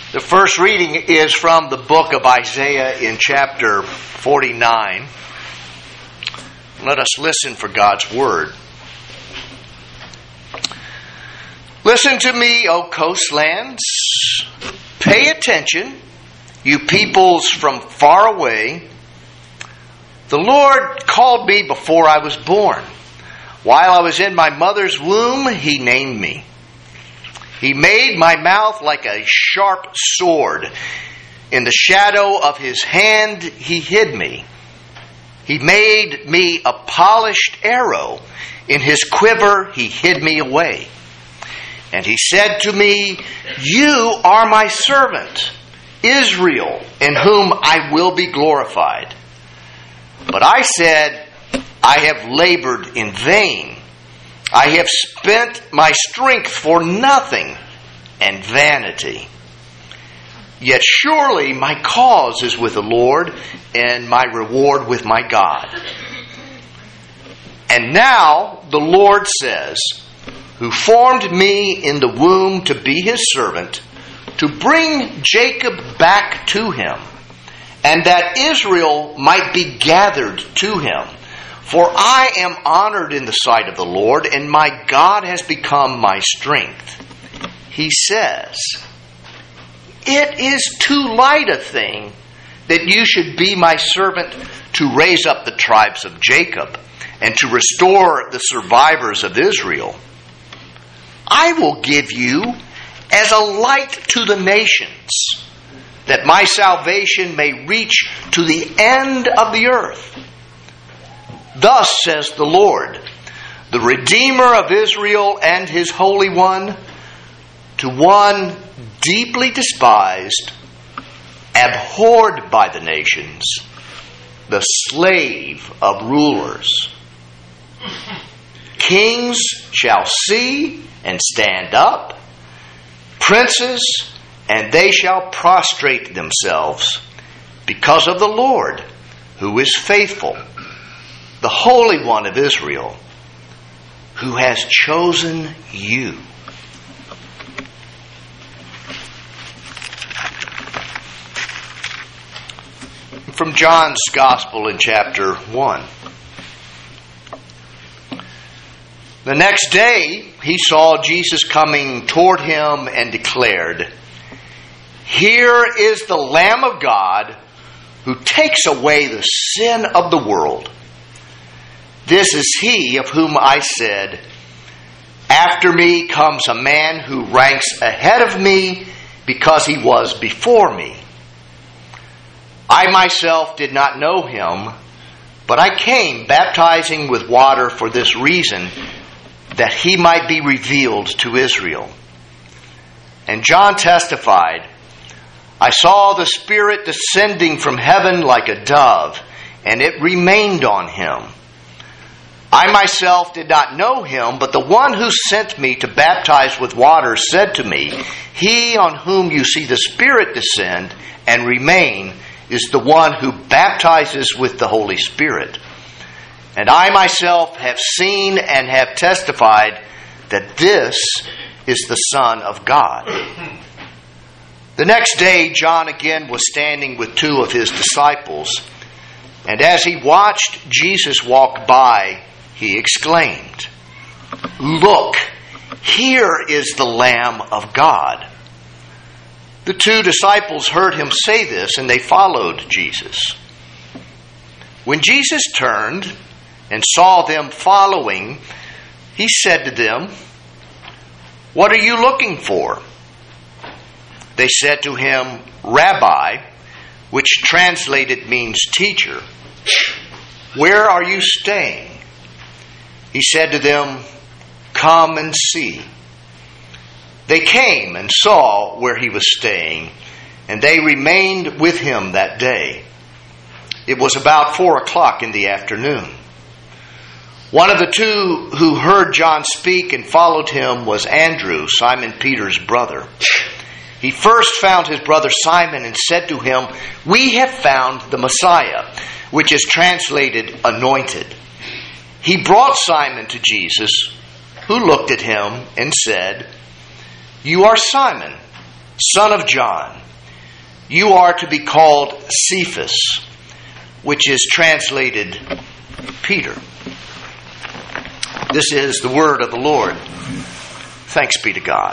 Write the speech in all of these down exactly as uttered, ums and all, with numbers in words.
The first reading is from the book of Isaiah in chapter forty-nine. Let us listen for God's word. Listen to me, O coastlands. Pay attention, you peoples from far away. The Lord called me before I was born. While I was in my mother's womb, He named me. He made my mouth like a sharp sword. In the shadow of His hand, He hid me. He made me a polished arrow. In His quiver, He hid me away. And He said to me, You are my servant, Israel, in whom I will be glorified. But I said, I have labored in vain. I have spent my strength for nothing and vanity. Yet surely my cause is with the Lord, and my reward with my God. And now the Lord says, who formed me in the womb to be His servant, to bring Jacob back to Him, and that Israel might be gathered to Him. For I am honored in the sight of the Lord, and my God has become my strength. He says, It is too light a thing that you should be my servant to raise up the tribes of Jacob and to restore the survivors of Israel. I will give you as a light to the nations, that my salvation may reach to the end of the earth. Thus says the Lord, the Redeemer of Israel and His Holy One, to one deeply despised, abhorred by the nations, the slave of rulers. Kings shall see and stand up, princes, and they shall prostrate themselves, because of the Lord, who is faithful, the Holy One of Israel, who has chosen you. From John's Gospel in chapter one. The next day he saw Jesus coming toward him and declared, Here is the Lamb of God who takes away the sin of the world. This is He of whom I said, After me comes a man who ranks ahead of me because he was before me. I myself did not know Him, but I came baptizing with water for this reason, that He might be revealed to Israel. And John testified, I saw the Spirit descending from heaven like a dove, and it remained on Him. I myself did not know Him, but the one who sent me to baptize with water said to me, He on whom you see the Spirit descend and remain is the one who baptizes with the Holy Spirit. And I myself have seen and have testified that this is the Son of God. The next day, John again was standing with two of his disciples, and as he watched Jesus walk by, he exclaimed, Look, here is the Lamb of God. The two disciples heard him say this, and they followed Jesus. When Jesus turned and saw them following, He said to them, What are you looking for? They said to Him, Rabbi, which translated means teacher, where are you staying? He said to them, Come and see. They came and saw where He was staying, and they remained with Him that day. It was about four o'clock in the afternoon. One of the two who heard John speak and followed him was Andrew, Simon Peter's brother. He first found his brother Simon and said to him, We have found the Messiah, which is translated anointed. He brought Simon to Jesus, who looked at him and said, You are Simon, son of John, you are to be called Cephas, which is translated Peter. This is the word of the Lord. Thanks be to God.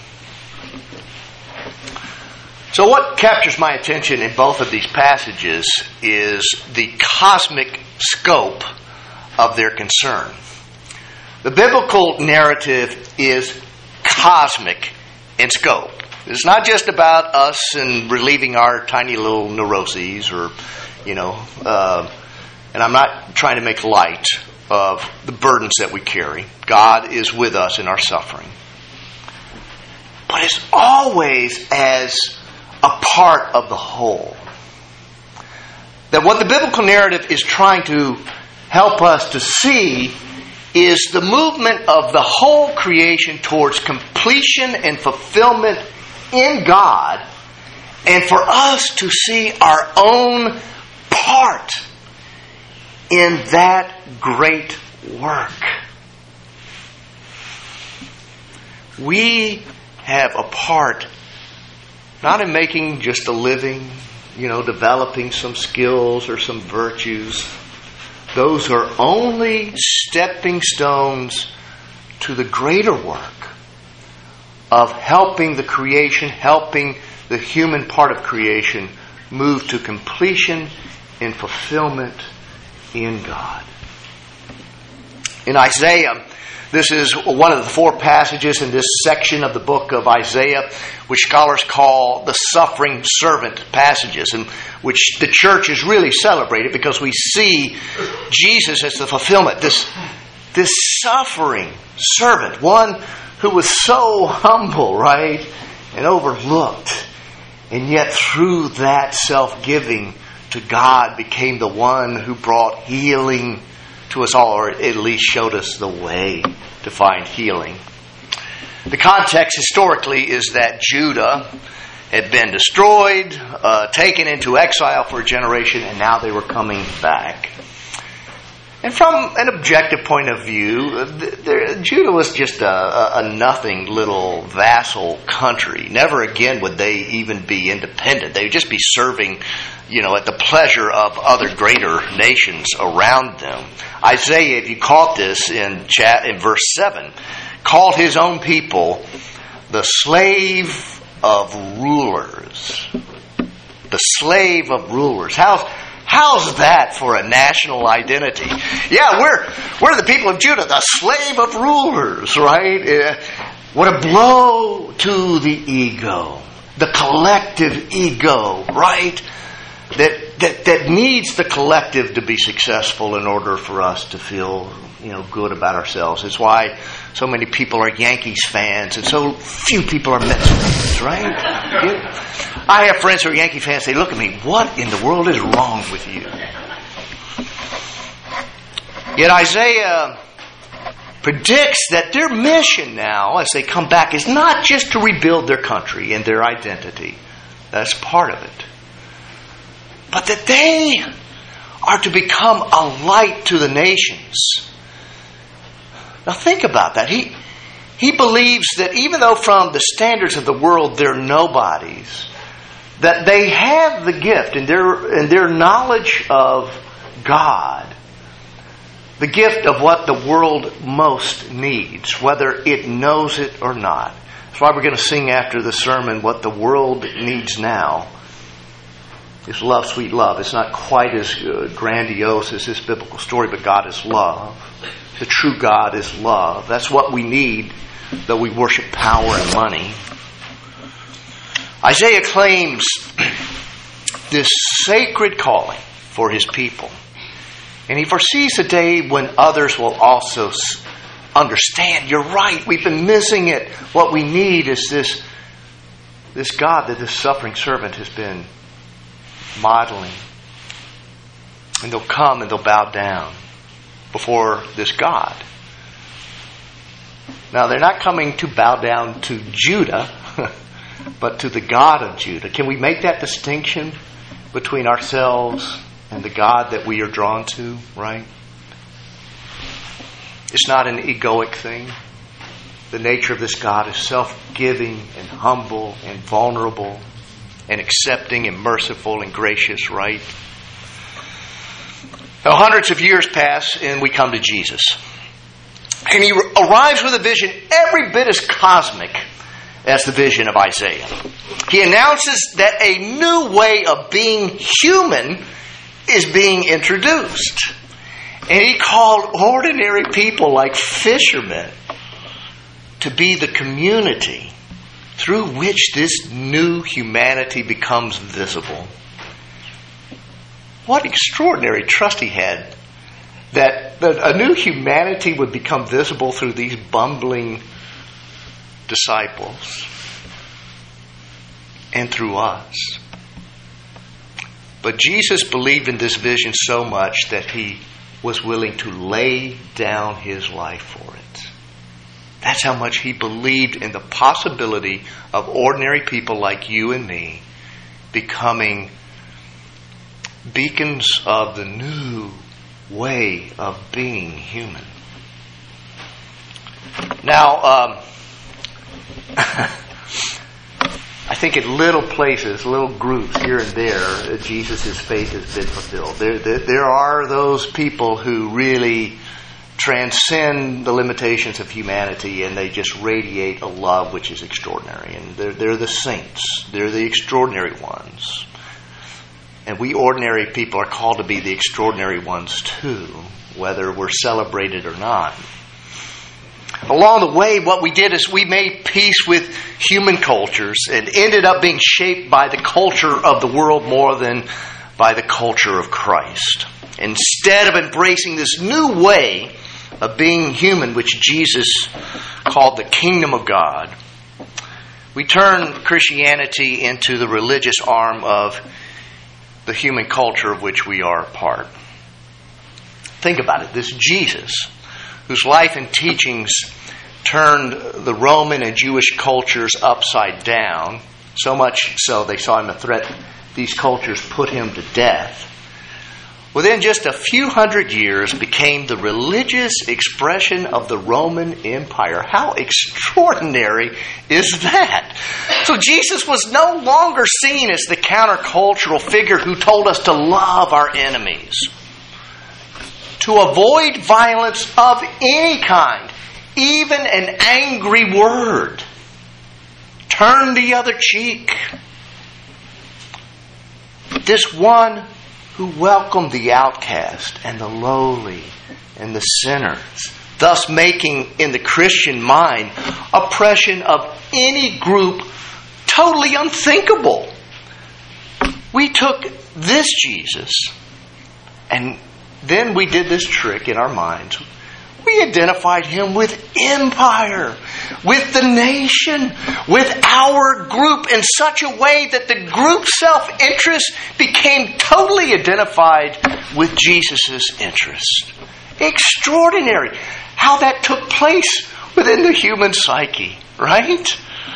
So what captures my attention in both of these passages is the cosmic scope of their concern. The biblical narrative is cosmic in scope. It's not just about us and relieving our tiny little neuroses or, you know, uh, and I'm not trying to make light of the burdens that we carry. God is with us in our suffering. But it's always as a part of the whole. That what the biblical narrative is trying to help us to see is the movement of the whole creation towards completion and fulfillment in God, and for us to see our own part in that great work. We have a part not in making just a living, you know, developing some skills or some virtues. Those are only stepping stones to the greater work of helping the creation, helping the human part of creation move to completion and fulfillment in God. In Isaiah, this is one of the four passages in this section of the book of Isaiah, which scholars call the suffering servant passages, and which the church is really celebrated because we see Jesus as the fulfillment. This, this suffering servant, one who was so humble, right, and overlooked, and yet through that self-giving to God became the one who brought healing to us all, or at least showed us the way to find healing. The context historically is that Judah had been destroyed, uh, taken into exile for a generation, and now they were coming back. And from an objective point of view, there, Judah was just a, a, a nothing little vassal country. Never again would they even be independent. They would just be serving, you know, at the pleasure of other greater nations around them. Isaiah, if you caught this in chat in verse seven, called his own people the slave of rulers. The slave of rulers. How's How's that for a national identity? Yeah, we're we're the people of Judah, the slave of rulers, right? Uh, what a blow to the ego, the collective ego, right? That that that needs the collective to be successful in order for us to feel, you know, good about ourselves. It's why so many people are Yankees fans and so few people are Mets fans, right? Yeah. I have friends who are Yankee fans. They look at me, what in the world is wrong with you? Yet Isaiah predicts that their mission now, as they come back, is not just to rebuild their country and their identity. That's part of it. But that they are to become a light to the nations. Now think about that. He, he believes that even though from the standards of the world they're nobodies, that they have the gift in their, in their knowledge of God, the gift of what the world most needs, whether it knows it or not. That's why we're going to sing after the sermon, what the world needs now is love, sweet love. It's not quite as grandiose as this biblical story, but God is love. The true God is love. That's what we need, though we worship power and money. Isaiah claims this sacred calling for his people. And he foresees a day when others will also understand, you're right, we've been missing it. What we need is this, this God that this suffering servant has been modeling. And they'll come and they'll bow down before this God. Now, they're not coming to bow down to Judah, but to the God of Judah. Can we make that distinction between ourselves and the God that we are drawn to, right? It's not an egoic thing. The nature of this God is self-giving and humble and vulnerable and accepting and merciful and gracious, right? Now, hundreds of years pass and we come to Jesus. And he arrives with a vision every bit as cosmic as the vision of Isaiah. He announces that a new way of being human is being introduced. And he called ordinary people like fishermen to be the community through which this new humanity becomes visible. What extraordinary trust he had that, that a new humanity would become visible through these bumbling disciples and through us. But Jesus believed in this vision so much that he was willing to lay down his life for it. That's how much he believed in the possibility of ordinary people like you and me becoming beacons of the new way of being human. Now, um, I think in little places, little groups here and there, Jesus' faith has been fulfilled. There, there, there are those people who really transcend the limitations of humanity, and they just radiate a love which is extraordinary. And they're, they're the saints. They're the extraordinary ones. And we ordinary people are called to be the extraordinary ones too, whether we're celebrated or not. Along the way, what we did is we made peace with human cultures and ended up being shaped by the culture of the world more than by the culture of Christ. Instead of embracing this new way of being human, which Jesus called the kingdom of God, we turned Christianity into the religious arm of the human culture of which we are a part. Think about it. This Jesus, whose life and teachings turned the Roman and Jewish cultures upside down, so much so they saw him a threat. These cultures put him to death. Within just a few hundred years became the religious expression of the Roman Empire. How extraordinary is that? So Jesus was no longer seen as the countercultural figure who told us to love our enemies, to avoid violence of any kind, even an angry word, turn the other cheek. This one who welcomed the outcast and the lowly and the sinners, thus making in the Christian mind oppression of any group totally unthinkable. We took this Jesus and then we did this trick in our minds. We identified him with empire, with the nation, with our group in such a way that the group self-interest became totally identified with Jesus' interest. Extraordinary how that took place within the human psyche, right?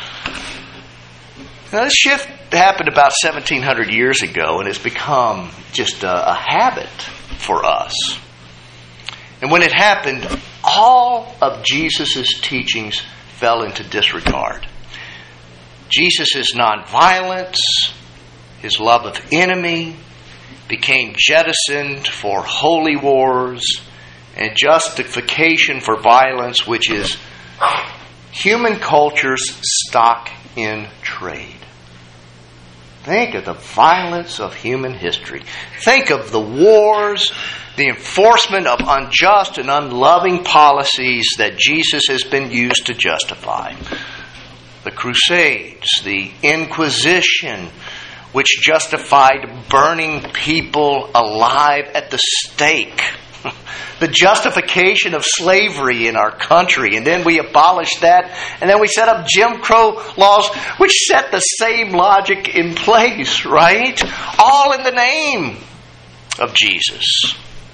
Now, this shift happened about seventeen hundred years ago, and it's become just a, a habit for us. And when it happened, all of Jesus' teachings fell into disregard. Jesus' nonviolence, his love of enemy, became jettisoned for holy wars and justification for violence, which is human culture's stock in trade. Think of the violence of human history. Think of the wars, the enforcement of unjust and unloving policies that Jesus has been used to justify. The Crusades, the Inquisition, which justified burning people alive at the stake. The justification of slavery in our country. And then we abolished that. And then we set up Jim Crow laws which set the same logic in place, right? All in the name of Jesus.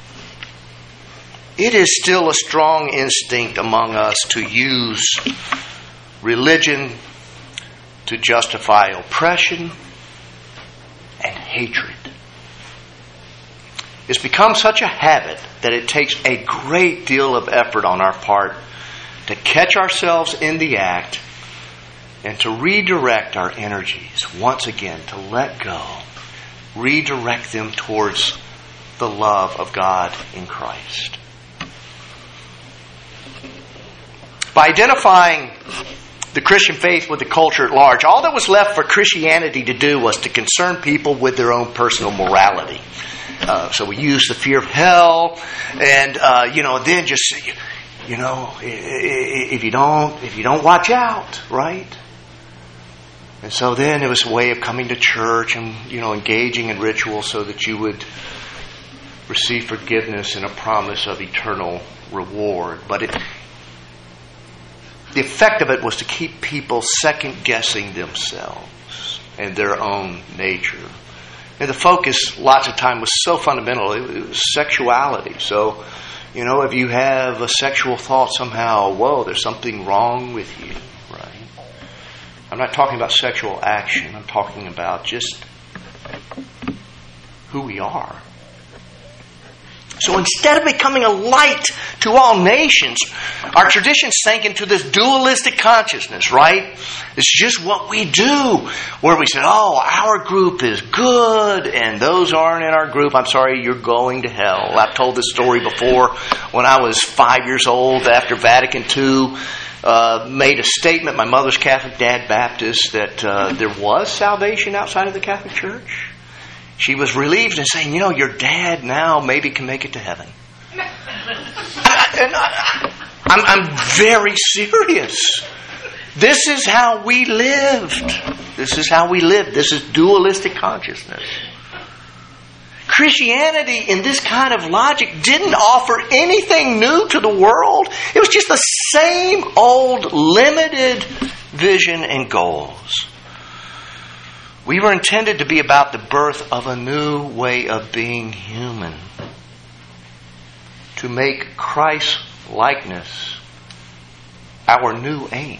It is still a strong instinct among us to use religion to justify oppression and hatred. It's become such a habit that it takes a great deal of effort on our part to catch ourselves in the act and to redirect our energies once again, to let go, redirect them towards the love of God in Christ. By identifying the Christian faith with the culture at large, all that was left for Christianity to do was to concern people with their own personal morality. Uh, so we use the fear of hell, and uh, you know, then just you know, if you don't, if you don't watch out, right? And so then it was a way of coming to church and you know, engaging in ritual so that you would receive forgiveness and a promise of eternal reward. But it, the effect of it was to keep people second-guessing themselves and their own nature. And the focus, lots of time, was so fundamental. It was sexuality. So, you know, if you have a sexual thought somehow, whoa, there's something wrong with you, right? I'm not talking about sexual action. I'm talking about just who we are. So instead of becoming a light to all nations, our tradition sank into this dualistic consciousness, right? It's just what we do. Where we said, oh, our group is good and those aren't in our group. I'm sorry, you're going to hell. I've told this story before. When I was five years old, after Vatican Two uh, made a statement, my mother's Catholic, dad Baptist, that uh, there was salvation outside of the Catholic Church. She was relieved and saying, you know, your dad now maybe can make it to heaven. I, and I, I'm, I'm very serious. This is how we lived. This is how we lived. This is dualistic consciousness. Christianity, in this kind of logic, didn't offer anything new to the world. It was just the same old limited vision and goals. We were intended to be about the birth of a new way of being human. To make Christ-likeness our new aim.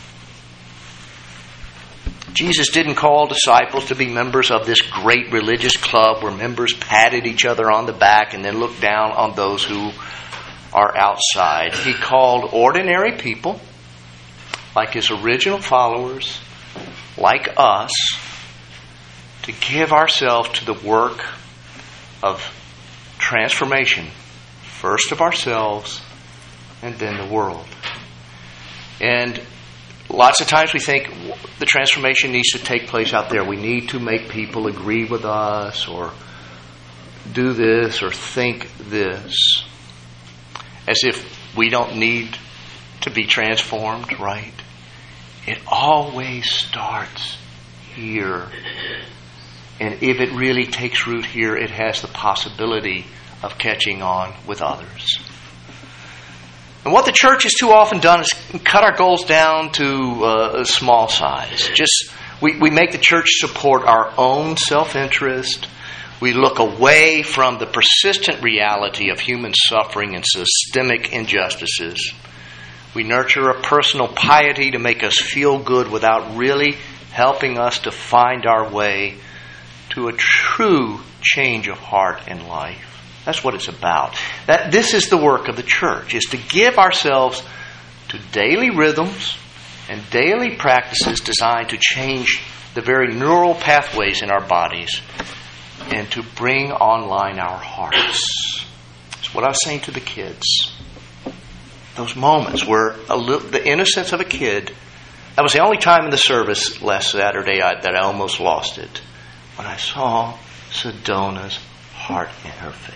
Jesus didn't call disciples to be members of this great religious club where members patted each other on the back and then looked down on those who are outside. He called ordinary people, like His original followers, like us, to give ourselves to the work of transformation, first of ourselves and then the world. And lots of times we think the transformation needs to take place out there. We need to make people agree with us or do this or think this. As if we don't need to be transformed, right? It always starts here. And if it really takes root here, it has the possibility of catching on with others. And what the church has too often done is cut our goals down to uh, a small size. Just we, we make the church support our own self-interest. We look away from the persistent reality of human suffering and systemic injustices. We nurture a personal piety to make us feel good without really helping us to find our way to a true change of heart and life. That's what it's about. That this is the work of the church, is to give ourselves to daily rhythms and daily practices designed to change the very neural pathways in our bodies and to bring online our hearts. It's what I was saying to the kids. Those moments where a little, the innocence of a kid, that was the only time in the service last Saturday I, that I almost lost it. When I saw Sedona's heart in her face.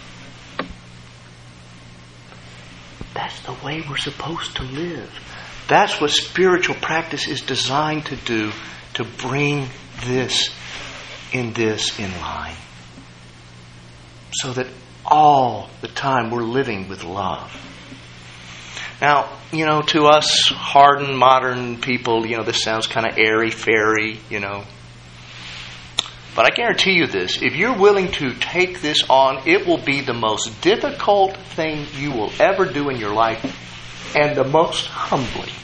That's the way we're supposed to live. That's what spiritual practice is designed to do, to bring this in this in line. So that all the time we're living with love. Now, you know, to us hardened modern people, you know, this sounds kind of airy-fairy, you know. But I guarantee you this, if you're willing to take this on, it will be the most difficult thing you will ever do in your life and the most humbling.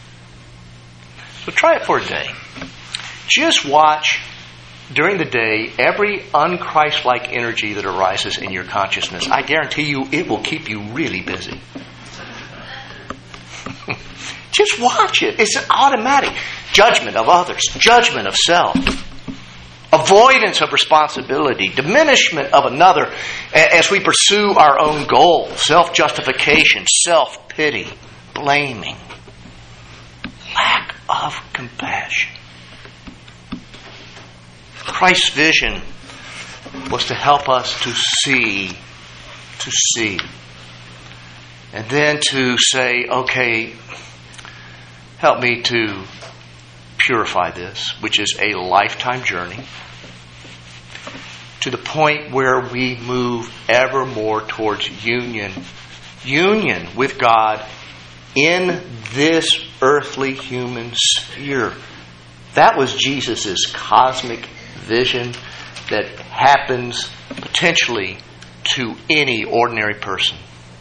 So try it for a day. Just watch during the day every un-Christ-like energy that arises in your consciousness. I guarantee you it will keep you really busy. Just watch it. It's automatic. Judgment of others. Judgment of self. Avoidance of responsibility. Diminishment of another as we pursue our own goals. Self-justification. Self-pity. Blaming. Lack of compassion. Christ's vision was to help us to see, to see. And then to say, okay, help me to purify this, which is a lifetime journey, to the point where we move ever more towards union, union with God in this earthly human sphere. That was Jesus' cosmic vision that happens potentially to any ordinary person.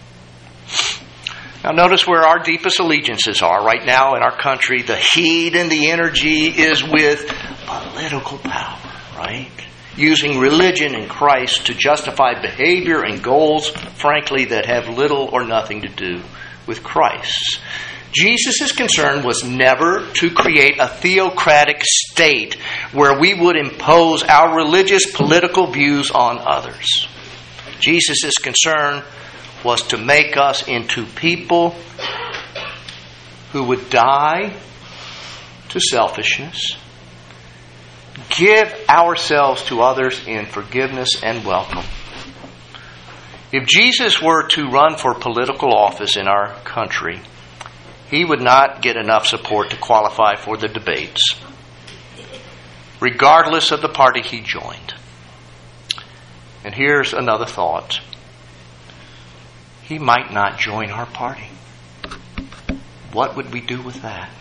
Now notice where our deepest allegiances are. Right now in our country, the heat and the energy is with political power, right? Using religion and Christ to justify behavior and goals, frankly, that have little or nothing to do with Christ. Jesus' concern was never to create a theocratic state where we would impose our religious political views on others. Jesus' concern was to make us into people who would die to selfishness, give ourselves to others in forgiveness and welcome. If Jesus were to run for political office in our country, he would not get enough support to qualify for the debates, regardless of the party he joined. And here's another thought. He might not join our party. What would we do with that?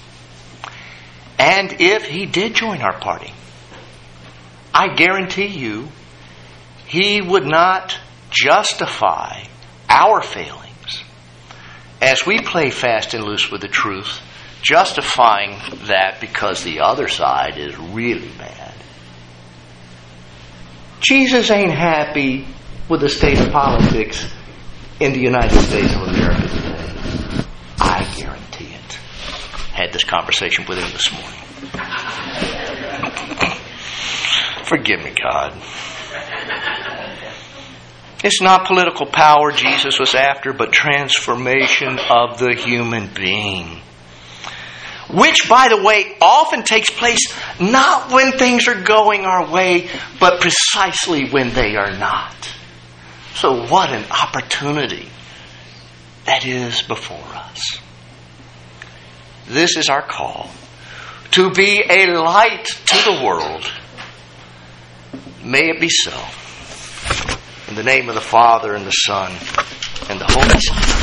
And if he did join our party, I guarantee you, he would not justify our failings as we play fast and loose with the truth, justifying that because the other side is really bad. Jesus ain't happy with the state of politics in the United States of America today. I guarantee it. Had this conversation with him this morning. Forgive me, God. It's not political power Jesus was after, but transformation of the human being. Which, by the way, often takes place not when things are going our way, but precisely when they are not. So what an opportunity that is before us. This is our call, to be a light to the world. May it be so. In the name of the Father, and the Son, and the Holy Spirit.